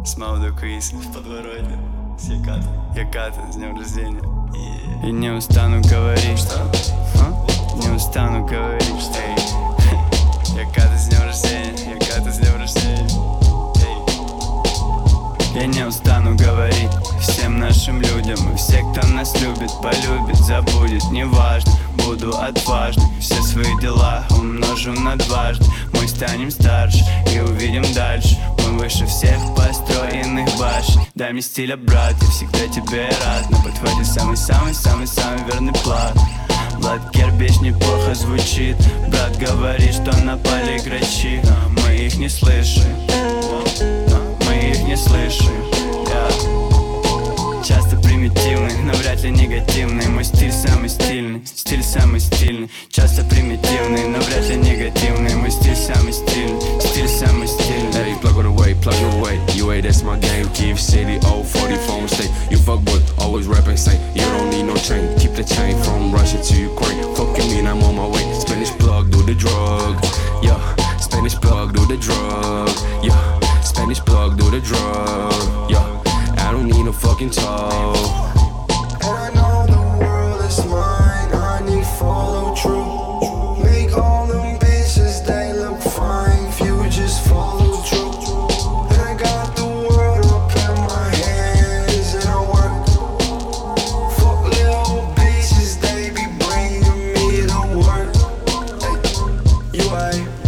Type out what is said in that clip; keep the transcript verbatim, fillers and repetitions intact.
Смауду Квиз в подворотне с Яката. Яката, с днем рождения. И не устану говорить. Что? А? Не устану говорить. Эй. Яката, с днем рождения. Яката, с днем рождения. Эй. Я не устану говорить всем нашим людям. И все, кто нас любит, полюбит, забудет, неважно. Буду отважным, все свои дела умножу на дважды. Мы станем старше и увидим дальше. Мы выше всех построенных башен. Дай мне стиля, брат, я всегда тебе рад. На подходе самый-самый-самый-самый верный плат. Влад Кербич неплохо звучит. Брат говорит, что напали грачи. Мы их не слышим. Мы их не слышим. yeah. Часто примитивный, но вряд ли негативный. Мой стиль самый стильный, стиль самый стильный. Часто примитивный, но вряд ли негативный. Мой стиль самый стильный, стиль самый стильный. Hey, plug it away, plug it away. You ain't that's my game. Kiev City, old forty phone state. You fuck boy, always rapping say you don't need no chain. Keep the chain from Russia to Ukraine. Fucking me, I'm on my way. Spanish plug, do the drug. Yeah, Spanish plug, do the drug. Yeah, Spanish plug, do the drug. Yeah, I don't need no fucking talk. And I know the world is mine. I need follow through. Make all them bitches, they look fine. If you just follow through. And I got the world up in my hands and I work. Fuck little bitches, they be bringing me to work. Hey, you ain't